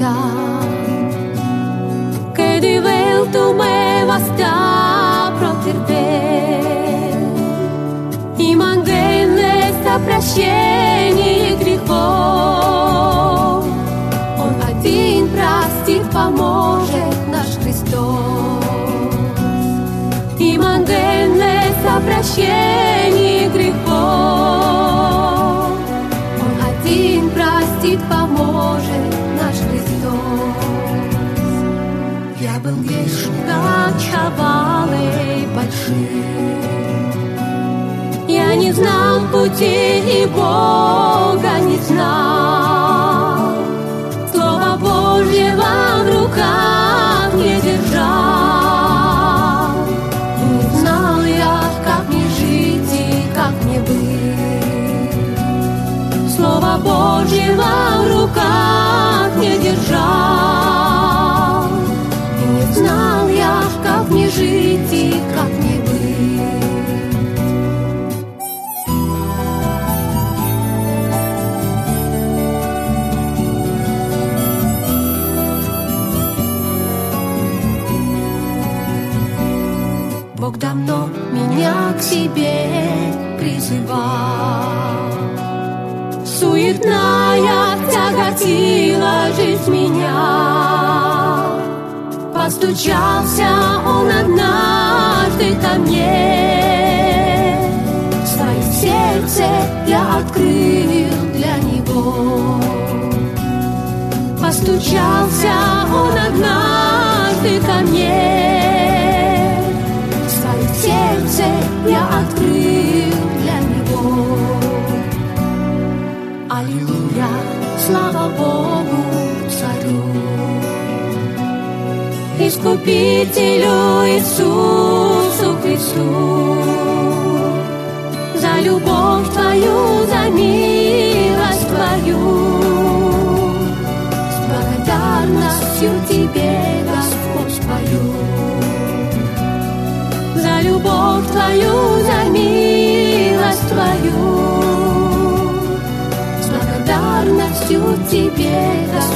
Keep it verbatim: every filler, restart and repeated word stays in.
ta, che di vel tu me vasta протерпел, и мангенне за прощение грехов. Он один простит, поможет наш Христос, и мангенне за прощение грехов. Он один простит, поможет наш Христос. Я был грешен, как чавалы большие, я не знал пути и Бога не знал, Слово Божьего в руках не держал. И не знал я, как мне жить и как мне быть. Слово Божьего в руках не держал. И не знал я, как мне жить и как мне быть. Бог давно меня к себе призывал. Суетная тяготила жизнь меня. Постучался Он однажды ко мне. Свое сердце я открыл для Него. Постучался Он однажды ко мне. Сердце я открыл для Него. Аллилуйя, слава Богу, Царю, Искупителю Иисусу Христу, за любовь Твою, за милость Твою. С благодарностью Тебе, Господь, спою. За любовь Твою, за милость Твою, с благодарностью Тебе, Господь.